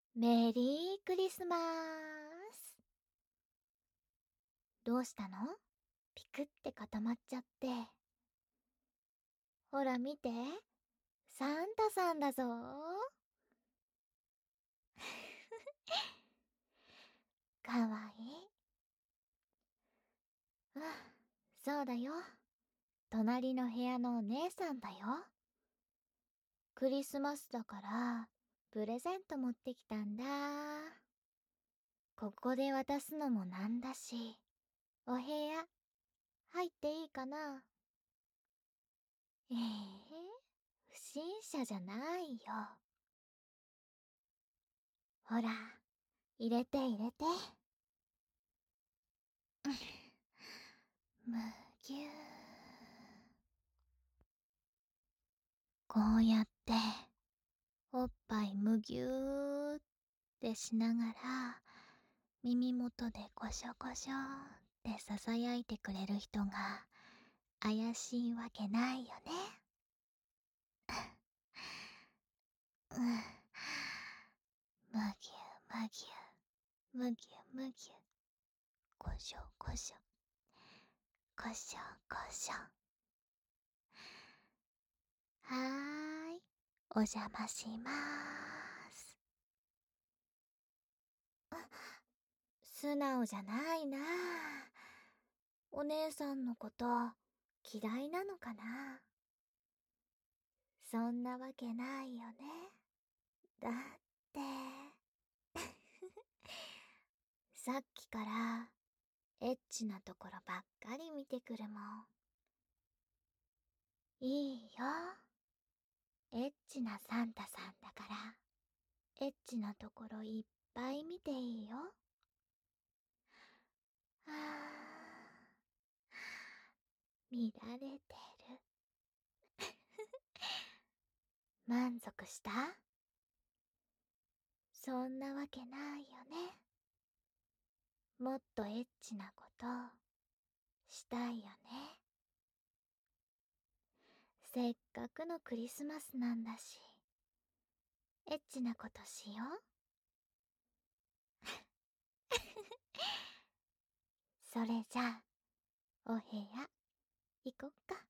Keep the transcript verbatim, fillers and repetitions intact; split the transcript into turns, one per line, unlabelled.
メリークリスマス。どうしたの？ピクって固まっちゃって。ほら見て。サンタさんだぞ。かわいい。うん、そうだよ。隣の部屋のお姉さんだよ。クリスマスだから、プレゼント持ってきたんだ。ここで渡すのもなんだし、お部屋、入っていいかな？ええ不審者じゃないよ。ほら、入れて入れて。むぎゅー。こうやって、おっぱいむぎゅーってしながら、耳元でゴショゴショってささやいてくれる人が怪しいわけないよね。うん。むぎゅむぎゅ、むぎゅむぎゅ。ゴショゴショ、ゴショゴショ。はーい、お邪魔しまーす。素直じゃないな。お姉さんのこと嫌いなのかな？そんなわけないよね。だって、さっきからエッチなところばっかり見てくるもん。いいよ。エッチなサンタさんだから、エッチなところいっぱい見ていいよ。はぁ、見られてる。満足した？そんなわけないよね。もっとエッチなことしたいよね。せっかくのクリスマスなんだし、エッチなことしよう。それじゃあ、お部屋行こっか。